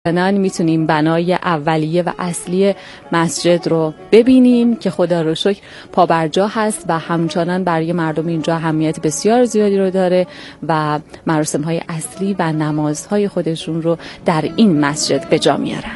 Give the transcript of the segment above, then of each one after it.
میتونیم بنای اولیه و اصلی مسجد رو ببینیم که خدا رو شکر پابرجا هست و همچنان برای مردم اینجا اهمیت بسیار زیادی رو داره و مراسم‌های اصلی و نمازهای خودشون رو در این مسجد به جا میارن.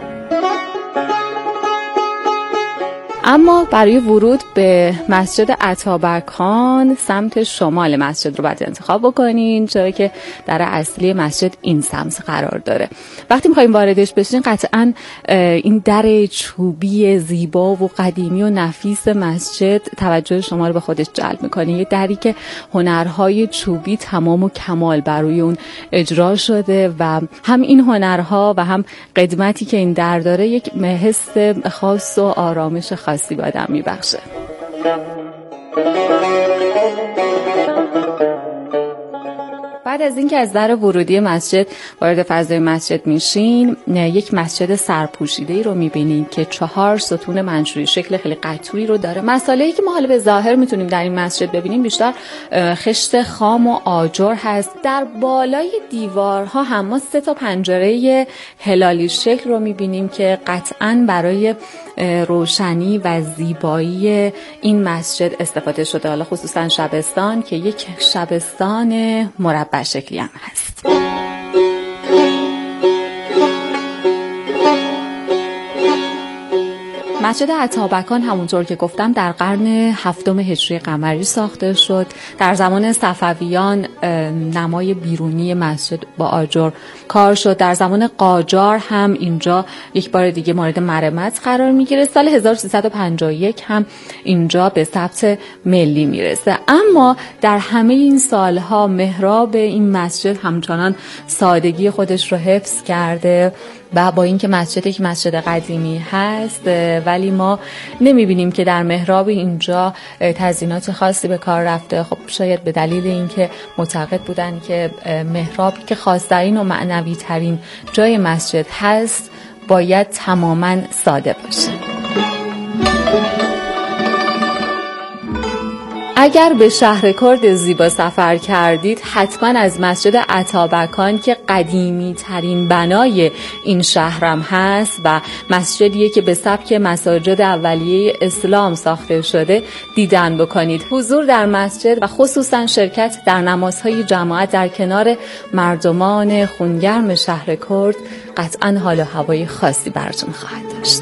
اما برای ورود به مسجد اتابکان سمت شمال مسجد رو باید انتخاب بکنین، چرا که در اصلی مسجد این سمت قرار داره. وقتی میخوایم واردش بشین قطعاً این در چوبی زیبا و قدیمی و نفیس مسجد توجه شما رو به خودش جلب میکنه. یه دری که هنرهای چوبی تمام و کمال بر روی اون اجرا شده و هم این هنرها و هم قدمتی که این در داره یک حس خاص و آرامش خاصی به آدم میبخشه. بعد از اینکه از در ورودی مسجد وارد فضای مسجد میشین، یک مسجد سرپوشیده‌ای رو میبینید که 4 ستون منشوری شکل خیلی قطوری رو داره. مسئله‌ای که ما حالا به ظاهر میتونیم در این مسجد ببینیم بیشتر خشت خام و آجر هست. در بالای دیوارها هم ما 3 تا پنجره هلالی شکل رو میبینیم که قطعاً برای روشنی و زیبایی این مسجد استفاده شده، حالا خصوصا شبستان که یک شبستان مربع شکلی هم هست. مسجد اتابکان همونطور که گفتم در قرن 7 هجری قمری ساخته شد. در زمان صفویان نمای بیرونی مسجد با آجر کار شد. در زمان قاجار هم اینجا یک بار دیگه مورد مرمت قرار میگیره. سال 1351 هم اینجا به ثبت ملی میرسه. اما در همه این سالها محراب این مسجد همچنان سادگی خودش رو حفظ کرده و با اینکه مسجد یک مسجد قدیمی هست ولی ما نمیبینیم که در محراب اینجا تزیینات خاصی به کار رفته. خب شاید به دلیل اینکه معتقد بودن که محرابی که خاص‌ترین و معنوی ترین جای مسجد هست باید تماماً ساده باشه. اگر به شهر کرد زیبا سفر کردید حتما از مسجد اتابکان که قدیمی ترین بنای این شهرم هست و مسجدیه که به سبک مساجد اولیه اسلام ساخته شده دیدن بکنید. حضور در مسجد و خصوصا شرکت در نمازهای جماعت در کنار مردمان خونگرم شهر کرد قطعا حال و هوای خاصی براتون خواهد داشت.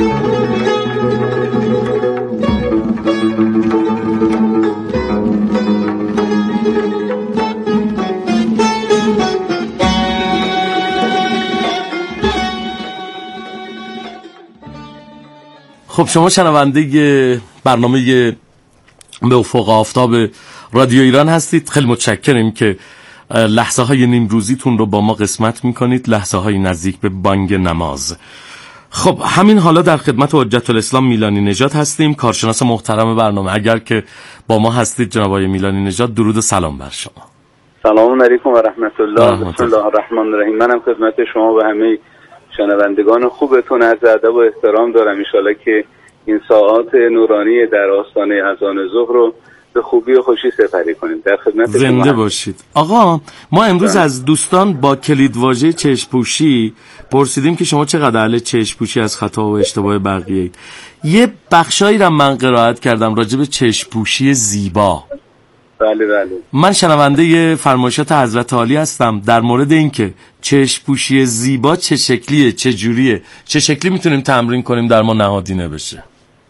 خب شما شنونده برنامه به افق آفتاب رادیو ایران هستید. خیلی متشکریم که لحظه های نیمروزیتون رو با ما قسمت میکنید، لحظه های نزدیک به بانگ نماز. خب همین حالا در خدمت حجت الاسلام میلانی نژاد هستیم، کارشناس محترم برنامه. اگر که با ما هستید جناب آقای میلانی نژاد، درود و سلام بر شما. سلام علیکم و رحمت الله. بسم الله الرحمن الرحیم. منم خدمت شما و همه شنوندگان خوبتون عرض ادب و احترام دارم. ان شاءالله که این ساعات نورانی در آستانه اذان ظهر رو به خوبی و خوشی سپری کنیم. در خدمت شما. زنده باشید. آقا ما امروز از دوستان با کلیدواژه چشم‌پوشی پرسیدیم که شما چقدر اهل چشم‌پوشی از خطا و اشتباه بقیه اید. یه بخشایی رو من قرائت کردم راجع به چشم‌پوشی زیبا. بله. من شنونده فرمایشات حضرت عالی هستم در مورد اینکه چشم‌پوشی زیبا چه شکلیه، چه جوریه، چه شکلی میتونیم تمرین کنیم در ما نهادینه بشه.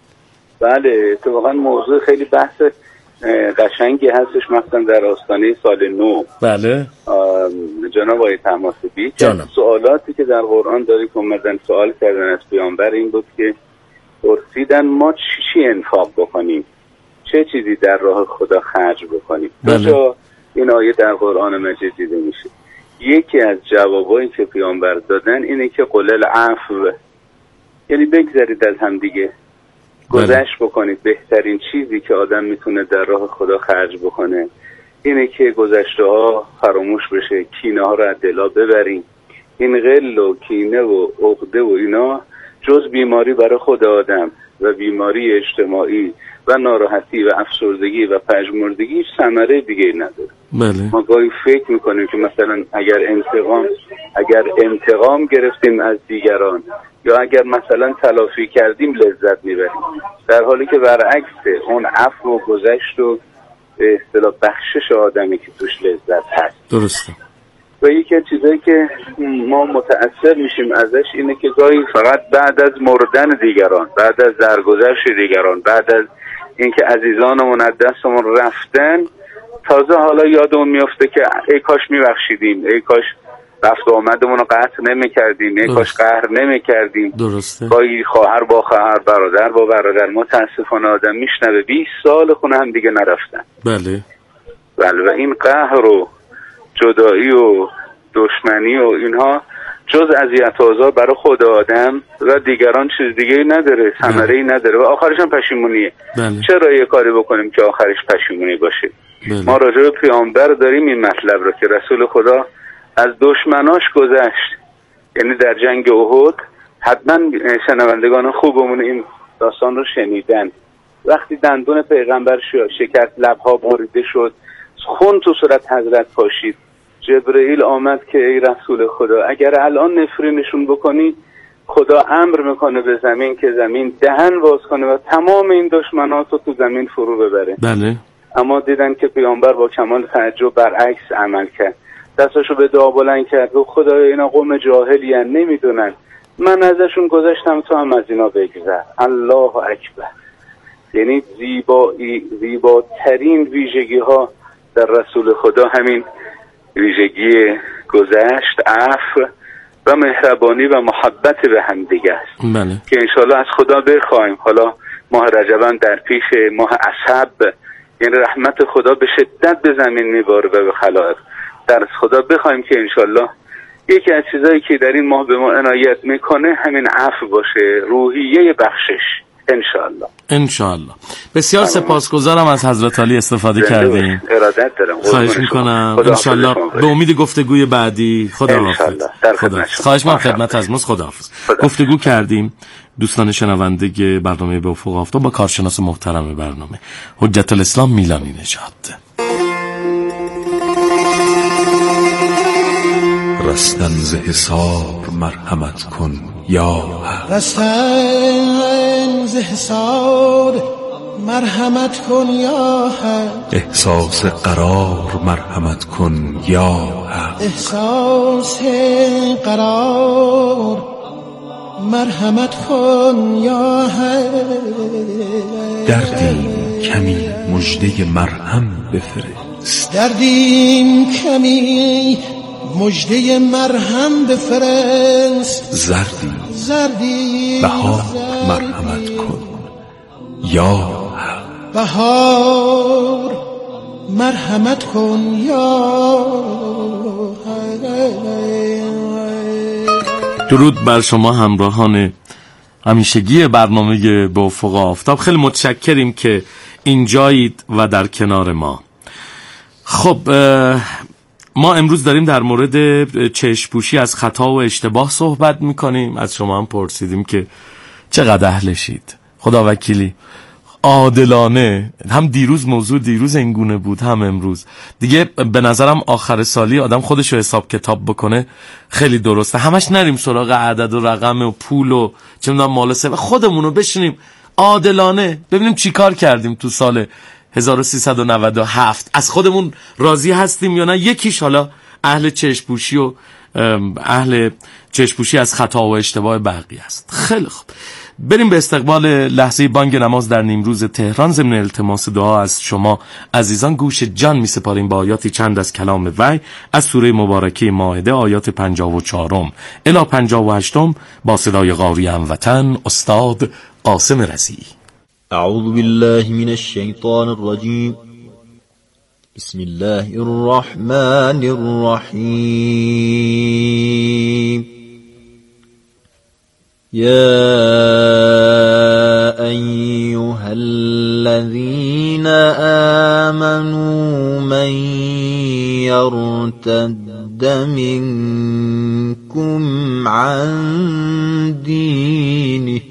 بله اتفاقا موضوع خیلی بحث قشنگی هستش، مثلا در آستانه سال نو. بله جناب آقای تماسبی سوالاتی که در قرآن داری که اومدن سوال کردن از پیامبر این بود که پرسیدن ما چی انفاق بکنیم، چه چیزی در راه خدا خرج بکنیم. بله. این آیه در قرآن مجید دیده میشه. یکی از جوابایی که پیامبر دادن اینه که قل العفو، یعنی بگذارید از هم دیگه، گذشت بکنید. بهترین چیزی که آدم میتونه در راه خدا خرج بکنه اینه که گذشته ها فراموش بشه، کینه ها رو از دلا ببریم. این غل و کینه و عقده و اینا جز بیماری برای خود آدم و بیماری اجتماعی و ناراحتی و افسردگی و پژمردگی ثمره دیگه نداره. بله. ما گاهی فکر میکنیم که مثلا اگر انتقام گرفتیم از دیگران یا اگر مثلا تلافی کردیم لذت میبریم، در حالی که برعکسه، اون عفو و گذشت و به اصطلاح بخشش آدمی که توش لذت هست. درسته. و یکی از چیزایی که ما متأثر میشیم ازش اینه که گاهی فقط بعد از مردن دیگران، بعد از درگذشت دیگران، بعد از اینکه عزیزانمون از دستمون رفتن، تازه حالا یادمون میفته که ای کاش میبخشیدیم، ای کاش رفت و آمدمون رو قطع نمی‌کردیم، ای کاش قهر نمی‌کردیم. درسته. گاهی خواهر با خواهر، برادر با برادر، متاسفانه آدم میشنوه 20 سال خونه هم دیگه نرفتن. بله. و این قهر و جدایی و دشمنی و اینها جز اذیت و آزار برای خود آدم و دیگران چیز دیگه نداره، ثمره‌ای نداره و آخرش هم پشیمونیه. بله. چرا یه کاری بکنیم که آخرش پشیمونی باشه؟ بله. ما راجع به پیامبر داریم این مطلب رو که رسول خدا از دشمناش گذشت، یعنی در جنگ احد. حتما شنوندگان خوبمون این داستان رو شنیدن. وقتی دندون پیغمبر شکست، لبها بریده شد، خون تو صورت حضرت پاشید، جبرئیل آمد که ای رسول خدا اگر الان نفرینشون بکنی خدا امر میکنه به زمین که زمین دهن باز کنه و تمام این دشمنات رو تو زمین فرو ببره. بله. اما دیدن که پیامبر با کمال تعجب برعکس عمل کرد، دستاشو به دعا بلند کرد و خدایا اینا قوم جاهلی ان، نمیدونن، من ازشون گذشتم، تو هم از اینا بگذر. الله اکبر. یعنی زیباترین ویژگی ها در رسول خدا همین ویژگی گذشت، عفو و مهربانی و محبت به هم دیگه است. بله. که انشالله از خدا بخوایم، حالا ماه رجب هم در پیش، ماه عصب، یعنی رحمت خدا به شدت به زمین میباره و به خلائق، در خدا بخوایم که انشالله یکی از چیزایی که در این ماه به ما عنایت میکنه همین عفو باشه، روحیه بخشش. انشالله. بسیار سپاسگزارم از حضرت علی استفاده کردیم. ارادت دارم. خواهش میکنم. انشالله به امید گفتگوی بعدی. خداحافظ. خواهش میکنم خدمت از ماست. خداحافظ. گفتگو کردیم دوستان شنونده برنامه به افق آفتاب با کارشناس محترم برنامه حجت الاسلام میلانی نژاد. رستن ز حساب مرحمت کن یا حق، رستن ز حساب مرحمت کن یا حق، احساس قرار مرحمت کن یا حق، احساس قرار مرحمت کن یا حق، دردیم کمی مژده مرهم بفرست، دردیم کمی مژده مرهم بفرست، زردی بهار مرحمت کن یا حق، بهار مرحمت کن یا حق. درود بر شما همراهان همیشگی برنامه به افق آفتاب. خیلی متشکریم که اینجایید و در کنار ما. خب ما امروز داریم در مورد چشم‌پوشی از خطا و اشتباه صحبت میکنیم. از شما هم پرسیدیم که چقدر اهلشید. خدا وکیلی عادلانه، هم دیروز اینگونه بود هم امروز. دیگه به نظرم آخر سالی آدم خودشو حساب کتاب بکنه خیلی درسته. همش نریم سراغ عدد و رقم و پول و چه میدونم مال سه، خودمونو بشینیم عادلانه ببینیم چی کار کردیم تو سال 1397. از خودمون راضی هستیم یا نه؟ یکیش حالا اهل چشم‌پوشی و اهل چشم‌پوشی از خطا و اشتباه بقیه است. خیلی خوب، بریم به استقبال لحظه بانگ نماز در نیمروز تهران. ضمن التماس دعا از شما عزیزان گوش جان می‌سپاریم با آیاتی چند از کلام وحی از سوره مبارکه مائده، آیات 54 الی 58 با صدای قاری هموطن استاد قاسم رضی. اعوذ بالله من الشیطان الرجیم. بسم الله الرحمن الرحیم. يا أيها الذين آمنوا من يرتد منكم عن دينه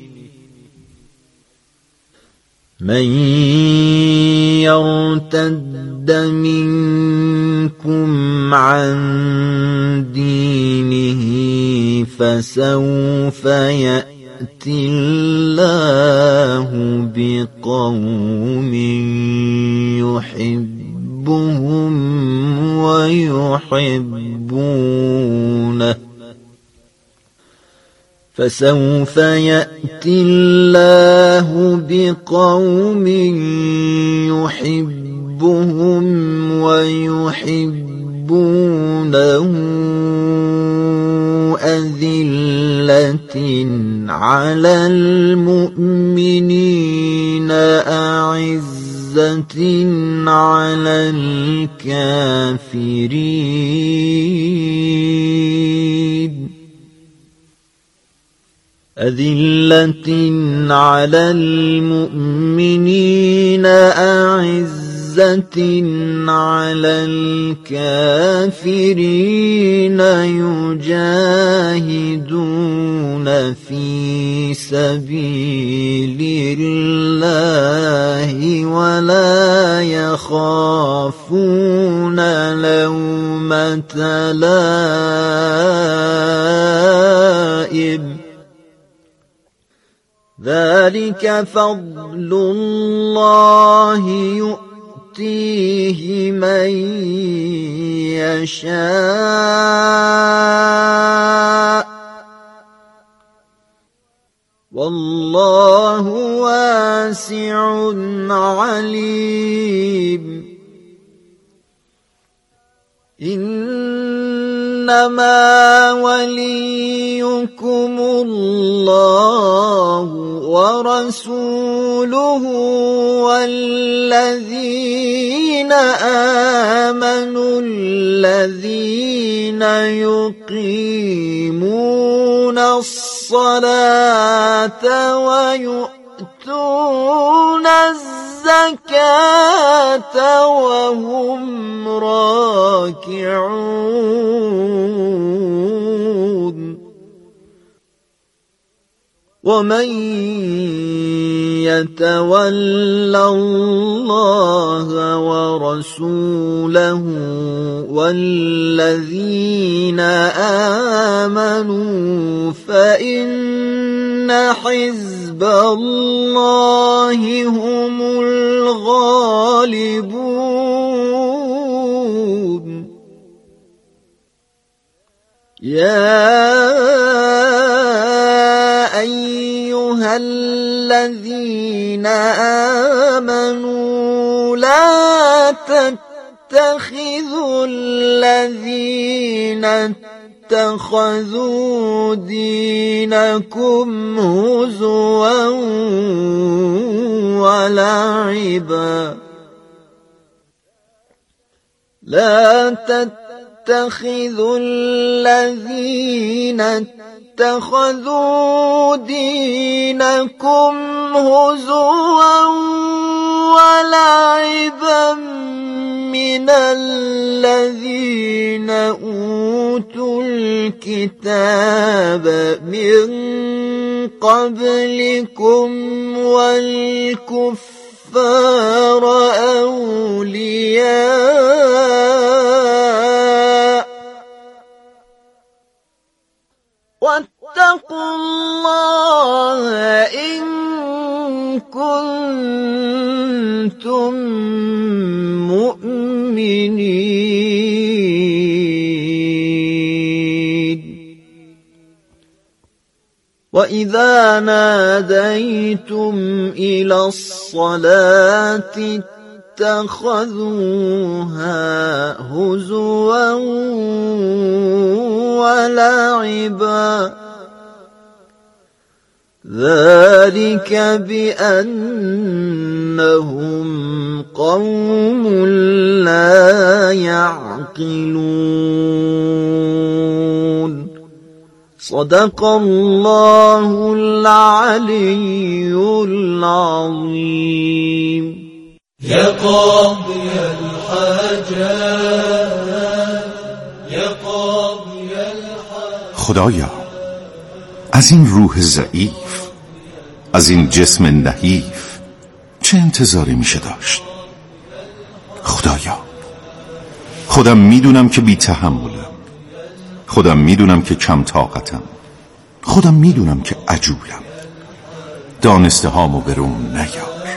من يرتد منكم يصدكم عن دينه فسوف يأتي الله بقوم يحبهم ويحبونه فسوف يأتي الله بقوم يحبهم ويحبونه أذلة على المؤمنين أعزة على الكافرين أذلة على المؤمنين أعزة على الكافرين يجاهدون في سبيل الله ولا يخافون لومة لائم ذلك فضل الله يؤتيه من يشاء والله واسع عليم إنما وليكم الله ورسوله والذين آمنوا الذين يقيمون الصلاة ويؤتون الزكاة وهم راكعون ومن يتول الله ورسوله والذين آمنوا فإن حزب الله هم الغالبون يا أيها الذين آمنوا لا تتخذوا الذين اتخذوا دينكم هزوا ولعبا لا تتخذوا الذين اتخذوا دينكم هزوا ولعبا من الذين أوتوا الكتاب من قبلكم والكفار أولياء واتقوا الله إن كنتم مؤمنين وإذا ناديتم إلى الصلاة اتخذوها هزوا ولعبا ذلك بأنهم قوم لا يعقلون صدق الله العلي العظيم يا قاضي الحاجات يا قاضي الحاجات خدایا از این روح ضعیف، از این جسم نحیف چه انتظاری میشه داشت؟ خدایا خودم میدونم که بی تحملم، خودم میدونم که کم طاقتم، خودم میدونم که عجولم. دانسته هامو برون نیار.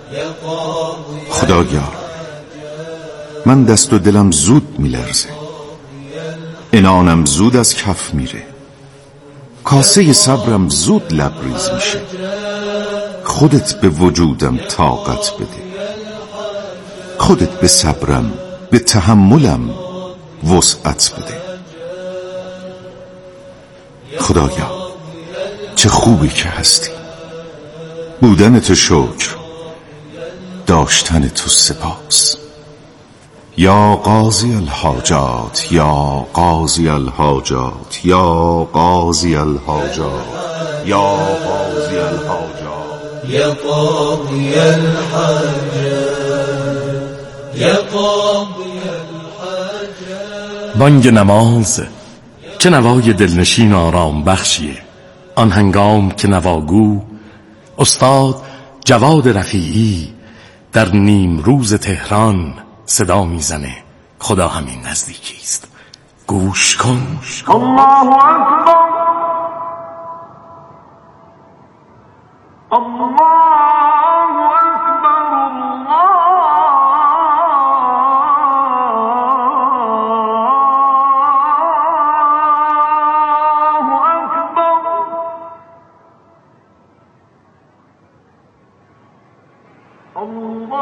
خدایا من دست و دلم زود میلرزه، عنانم زود از کف میره، کاسه صبرم زود لبریز میشه. خودت به وجودم طاقت بده، خودت به صبرم به تحملم وسعت بده. خدایا چه خوبی که هستی، بودن تو شکر، داشتن تو سپاس. یا قاضی الحاجات، یا قاضی الحاجات، یا قاضی الحاجات، یا قاضی الحاجات، یا قاضی الحاجات، یا قاضی الحاجات. بانگ نماز چه نوای دلنشین و آرام بخشیه. آن هنگام که نواگو استاد جواد رفیعی در نیم روز تهران صدا میزنه خدا همین نزدیکی است. گوش کن. الله اکبر، الله اکبر، الله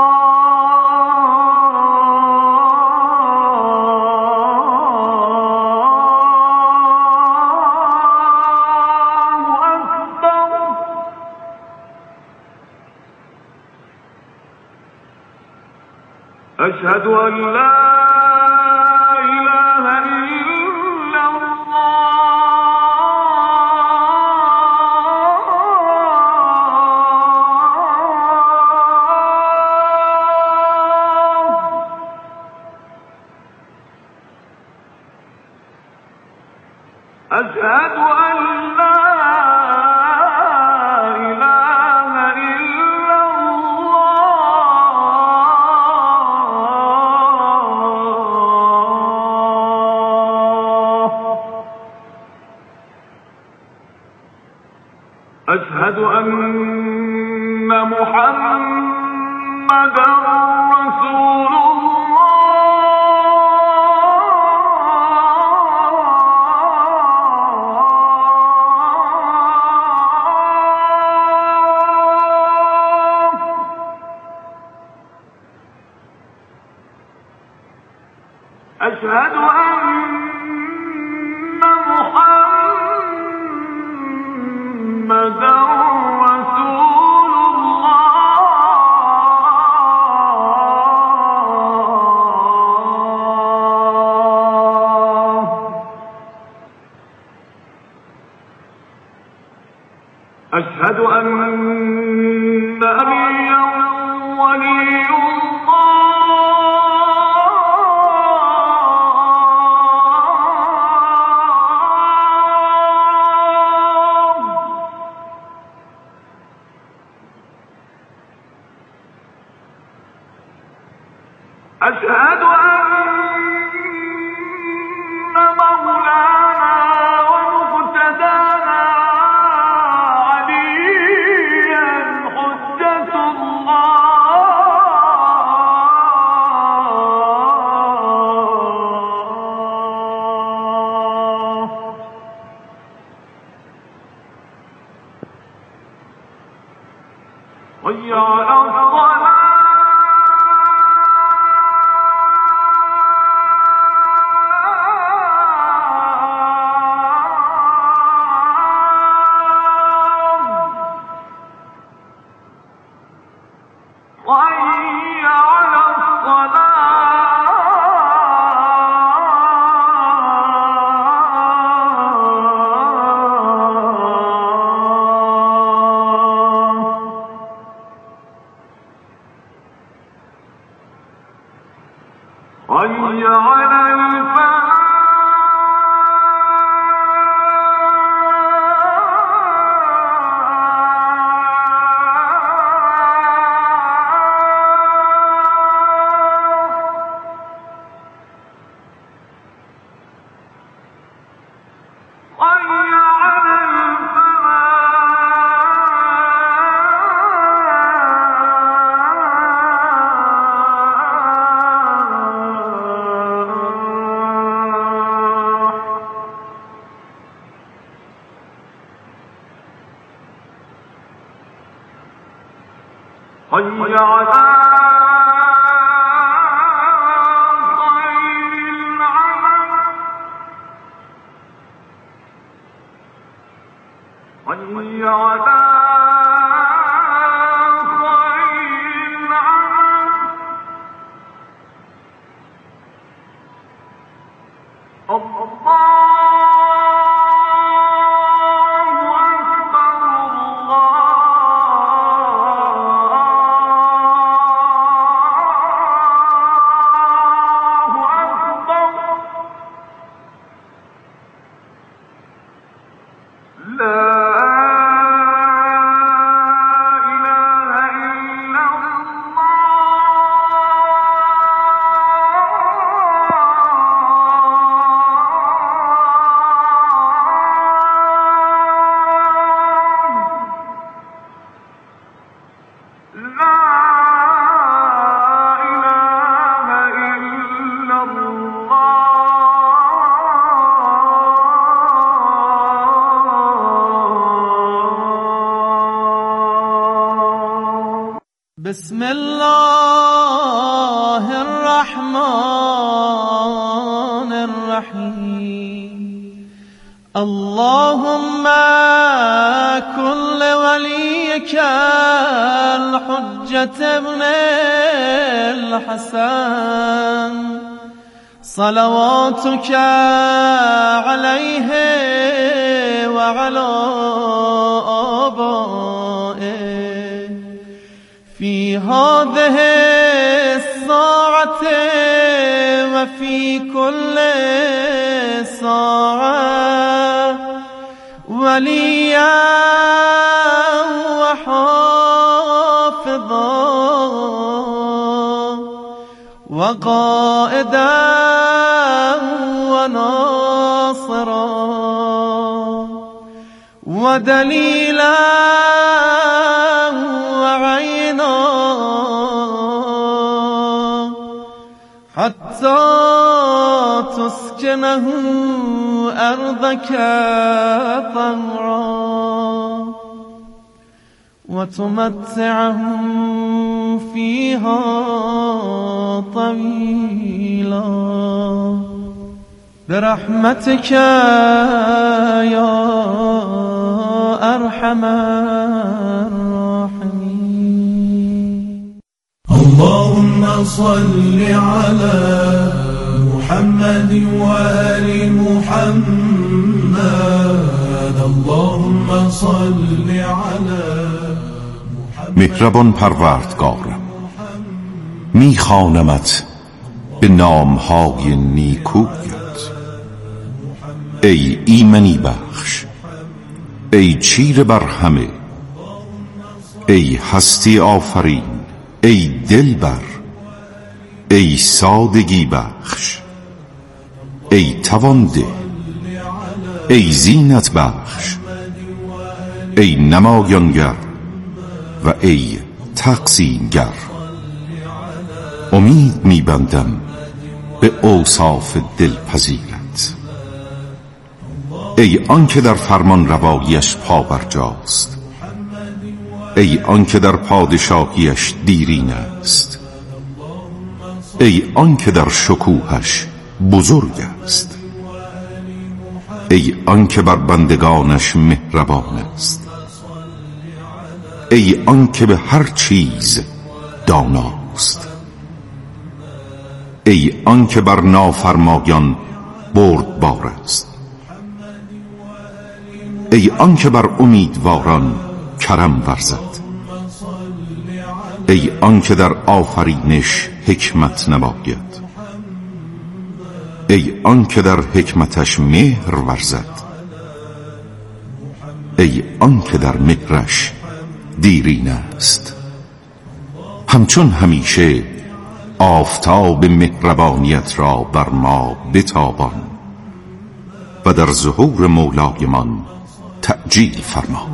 أشهد أن لا إله إلا الله، أشهد أن لا أشهد أن محمدًا رسول الله. أشهد أن محمدًا رسول الله. أشهد أن عليا ولي أشهد أن مولانا ومقتدانا عليا حجة الله. حي على الصلاة. حي على الصلاة. حي على حي على بسم الله الرحمن الرحيم اللهم كن لوليك الحجة ابن الحسن صلواتك عليه وعلى آبائه في هذه الساعة وفي كل ساعة وليا وحافظا وقائدا وناصرا ودليلا حتى تسكنه أرضك طهرا وتمتعه فيها طويلا برحمتك يا أرحم الراحمين. اللهم صل على محمد وآل محمد. اللهم صل على مهربان پروردگارم، میخوانمت به نامهای نیکویت. ای ایمنی بخش، ای چیر بر همه، ای هستی آفرین، ای دلبر، ای سادگی بخش، ای توانده، ای زینت بخش، ای نمایانگر و ای تقسیمگر. امید میبندم به اوصاف دلپذیرت. ای آنکه در فرمان روایش پابرجاست، ای آنکه در پادشاهیش دیرین است، ای آنکه در شکوهش بزرگ است، ای آنکه بر بندگانش مهربان است، ای آنکه به هر چیز داناست، ای آنکه بر نافرمایان بردبار است، ای آنکه بر امیدواران کرم ورزد، ای آنکه در آفرینش حکمت نماید، ای آنکه در حکمتش مهر ورزد، ای آنکه در مهرش دیرین است. همچون همیشه آفتاب مهربانیت را بر ما بتابان و در ظهور مولایمان تعجیل فرما.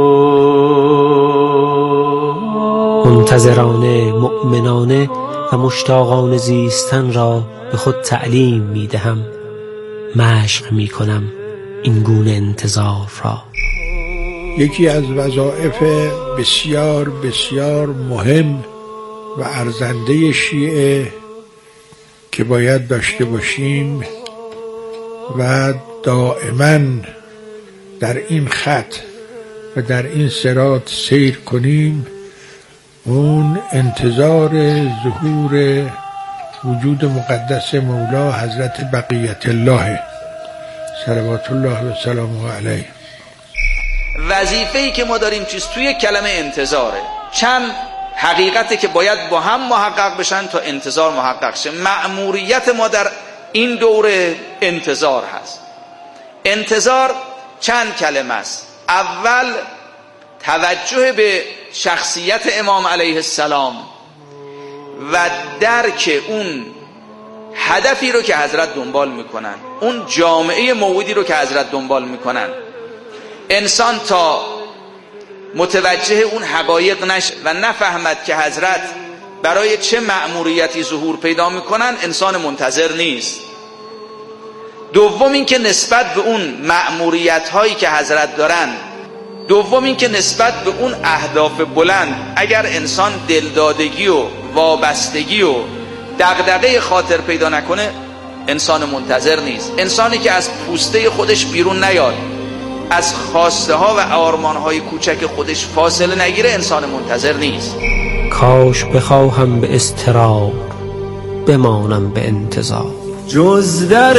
منتظرانه، مؤمنانه و مشتاقانه زیستن را به خود تعلیم می دهم. مشق می کنم این گونه انتظار را. یکی از وظایف بسیار بسیار مهم و ارزنده شیعه که باید داشته باشیم و دائما در این خط و در این صراط سیر کنیم، اون انتظار ظهور وجود مقدس مولا حضرت بقیت الله صلوات الله و سلامه علیه. وظیفه‌ای که ما داریم چیست؟ توی کلمه انتظاره. چند حقیقتی که باید با هم محقق بشن تا انتظار محقق شه. مأموریت ما در این دوره انتظار هست. انتظار چند کلمه است. اول توجه به شخصیت امام علیه السلام و درک اون هدفی رو که حضرت دنبال میکنن، اون جامعه موعودی رو که حضرت دنبال میکنن. انسان تا متوجه اون حقایق نشه و نفهمد که حضرت برای چه مأموریتی ظهور پیدا میکنن، انسان منتظر نیست. دوم این که نسبت به اون مأموریت هایی که حضرت دارن، دوم این که نسبت به اون اهداف بلند اگر انسان دلدادگی و وابستگی و دغدغه خاطر پیدا نکنه، انسان منتظر نیست. انسانی که از پوسته خودش بیرون نیاد، از خواسته ها و آرمان های کوچک خودش فاصله نگیره، انسان منتظر نیست. کاش بخواهم به اضطرار بمانم به انتظار. جز در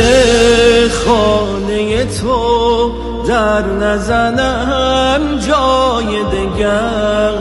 خانه تو در نزنم جای دگر،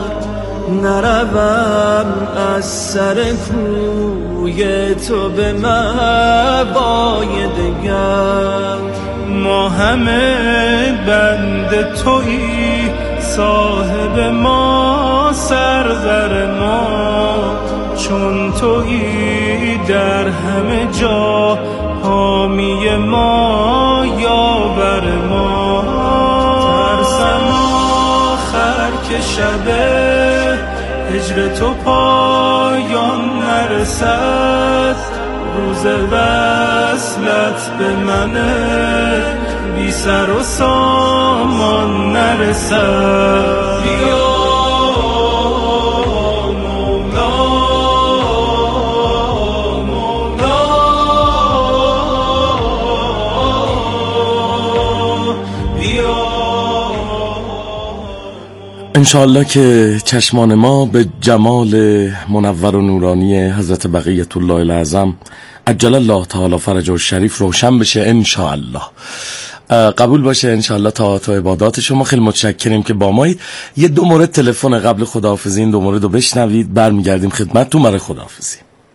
نروم از سر کوی تو به مبای دگر. ما همه بند تویی، صاحب ما سرور ما، چون تویی در همه جا حامی ما یاور ما. ترسم آخر که شب هجر تو پایان نرسد، روز وصلت به من بی سر و سامان نرسد. بیا انشاءالله که چشمان ما به جمال منور و نورانی حضرت بقیت الله العظم عجل الله تعالی فرجه الشریف روشن بشه انشاءالله. قبول باشه انشاءالله تا عبادات شما. خیلی متشکریم که با مایید. یه 2 مورد تلفن قبل خداحافظی، این 2 مورد رو بشنوید، برمیگردیم خدمتتون برای خداحافظی.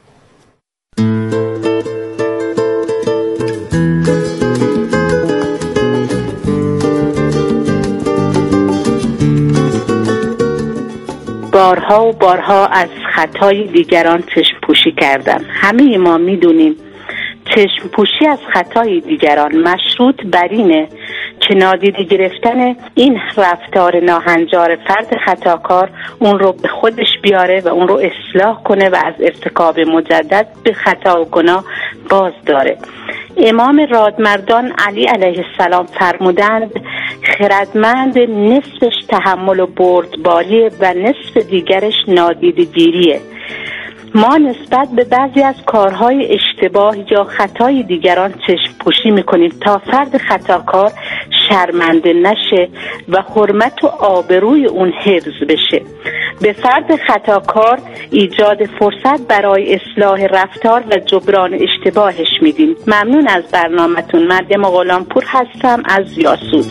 بارها و بارها از خطای دیگران چشم پوشی کردم. همه ما میدونیم چشم پوشی از خطای دیگران مشروط بر اینه که نادیده گرفتن این رفتار ناهنجار فرد خطاکار اون رو به خودش بیاره و اون رو اصلاح کنه و از ارتکاب مجدد به خطا و گناه باز داره. امام رادمردان علی علیه السلام فرمودند خردمند نصفش تحمل و بردباری و نصف دیگرش نادیده گیریه. ما نسبت به بعضی از کارهای اشتباه یا خطای دیگران چشم پوشی میکنیم تا فرد خطاکار شرمنده نشه و حرمت و آبروی اون حفظ بشه. به فرد خطاکار ایجاد فرصت برای اصلاح رفتار و جبران اشتباهش میدیم. ممنون از برنامه‌تون. مریم غلامپور هستم از یاسود.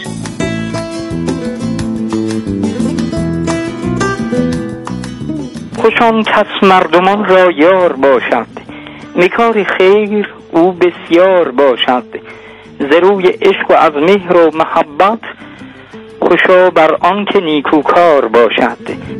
خوشان کس مردمان را یار باشد، نکار خیر او بسیار باشد. ز روی عشق و از مهر و محبت، خوشا بر آن که نیکوکار باشد.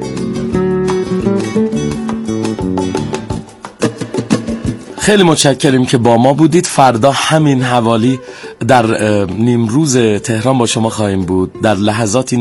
خیلی متشکریم که با ما بودید. فردا همین حوالی در نیمروز تهران با شما خواهیم بود. در لحظاتی